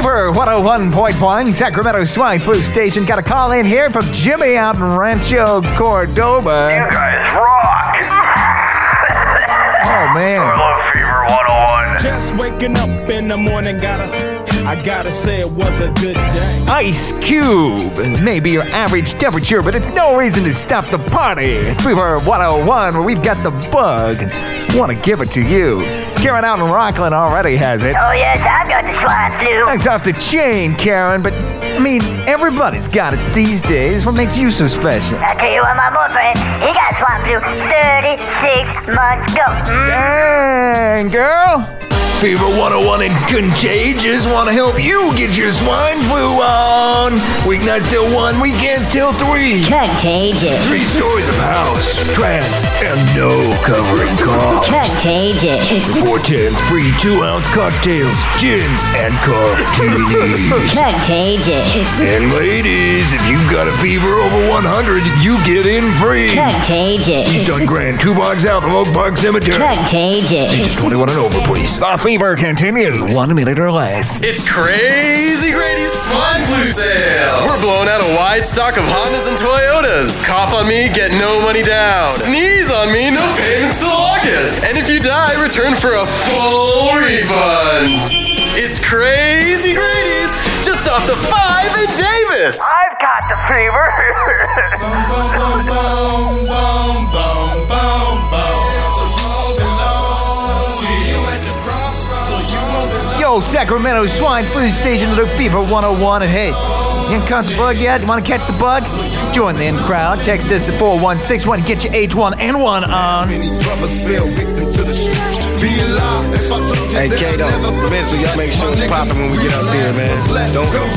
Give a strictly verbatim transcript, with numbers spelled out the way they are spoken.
Fever one oh one point one, Sacramento Swine Flu Station. Got a call in here from Jimmy out in Rancho Cordova. You guys rock. Oh, man. I love Fever one oh one. Just waking up in the morning, gotta, I gotta say it was a good day. Ice Cube. Maybe your average temperature, but it's no reason to stop the party. Fever one oh one, where we've got the bug. Want to give it to you. Karen out in Rockland already has it. Oh, yes, I've got the swine flu. That's off the chain, Karen, but, I mean, everybody's got it these days. What makes you so special? I tell you what, my boyfriend, he got swine flu thirty-six months ago. Mm. Dang, girl. Fever one oh one and Contagious want to help you get your swine flu on. Weeknights till one, weekends till three. Contagious. Three stories of house, trance, and no covering cough. Contagious. Four tens, free two-ounce cocktails, gins, and martinis. Contagious. And ladies, if you've got a fever over one hundred, you get in free. Contagious. East on Grand, two blocks south of Oak Park Cemetery. Contagious. Ages twenty-one and over, please. The fever continues. One minute or less. It's Crazy Grady's Swine Flu Sale. We're blowing out a wide stock of Hondas and Toyotas. Cough on me, get no money down. Sneeze on me, no payments till August. And if you die, return for a full refund. It's Crazy Grady's, just off the five in Davis. I've got the fever. Yo, Sacramento Swine Flu Station to the Fever one oh one. And hey, you ain't caught the bug yet? You want to catch the bug? Join the in crowd. Text us at four one six one. Get your H one N one on. Hey, Kato, mental, y'all make sure it's popping when we get out there, man. Don't